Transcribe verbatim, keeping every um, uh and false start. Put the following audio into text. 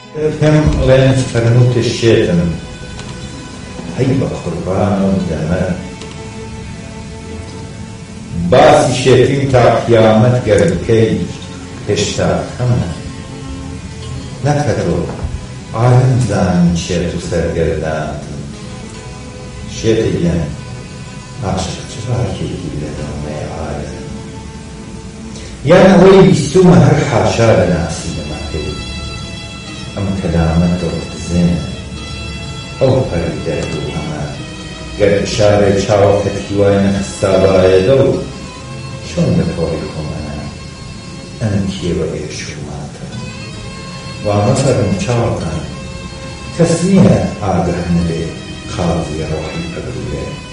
كم لين فرنوت الشيطان هيبة قربان ودمر باسی شێتیم تا قیامەت گەربکەی هێشتا کەمە نەکەتەوە عالم زانین شێت و سەرگەردانتن شێتێکیان عاشق چڕاکێکی لە ناومەی عالم یان ئەوەی بیستومە هەر حاشا بەناسی نەماکەی ئەم کەلامە دڵتزێنە ئەو پەرەیدەر و هەمە گەر شارێ چاوەکەتی وای نەخستا بایەدە و چۆن لەپۆڕی خۆمانە ئەم کێوە بێشوماتە وامە فەرم چاوەکان کەس نییە ئاگەه نەبێ قازی ڕۆحی ئەبروێ